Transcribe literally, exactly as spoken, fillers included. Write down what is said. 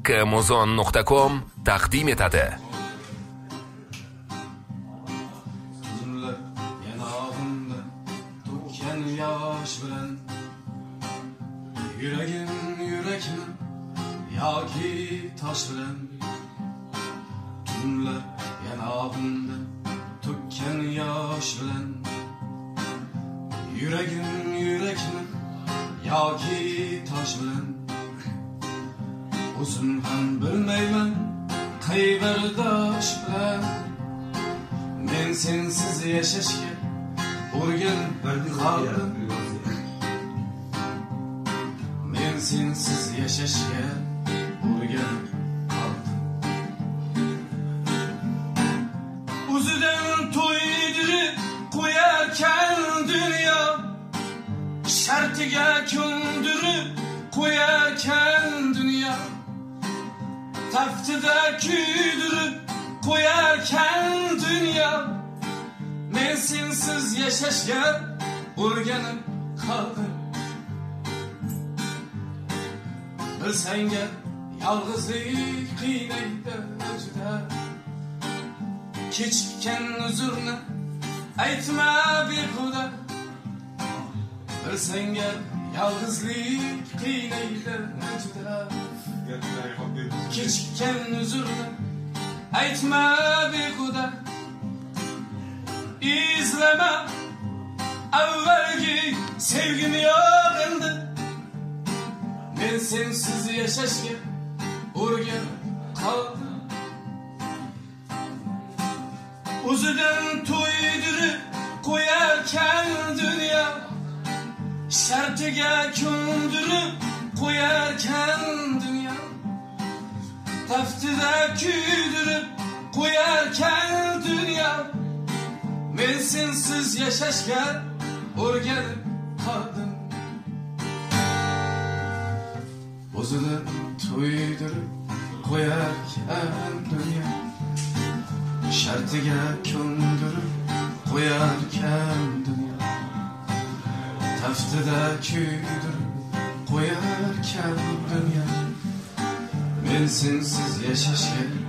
Kamuzon nuqta com taqdim etadi. Tuzumlar yanog'imda to'kkan yosh bilan yuragim yurakmi yoki tosh bilan tuzumlar yanog'imda to'kkan yosh bilan yuragim yurakmi yoki tosh bilan o'zim ham bilmayman qay bardosh bilan men sensiz yashashga o'rganib qoldim. Men sensiz yashashga o'rganib qoldim. O'zidan to'ydirib qo'yarkan dunyo, shartiga ko'ndirib qo'yarkan dunyo, taftida kuydirib qo'yarkan dunyo. Men sensiz yashashga o'rganib qoldim. Bilsanga yolg'izlik qiynaydi juda, kechikkan uzrni aytma behuda. Bilsanga yolg'izlik qiynaydi juda, kechikkan uzrni aytma behuda. İzleme avvalgi sevgim yo'q endi. Men sensiz yashashga o'rganib qoldim. O'zidan to'ydirib qo'yarkan dunyo, shartiga ko'ndirib qo'yarkan dunyo, taftida kuydirib qo'yarkan dunyo. Men sensiz yashashga o'rganib qoldim. O'zidan to'ydirib qo'yarkan dunyo, shartiga ko'ndirib qo'yarkan dunyo, taftida kuydirib qo'yarkan dunyo. Men sensiz yashashga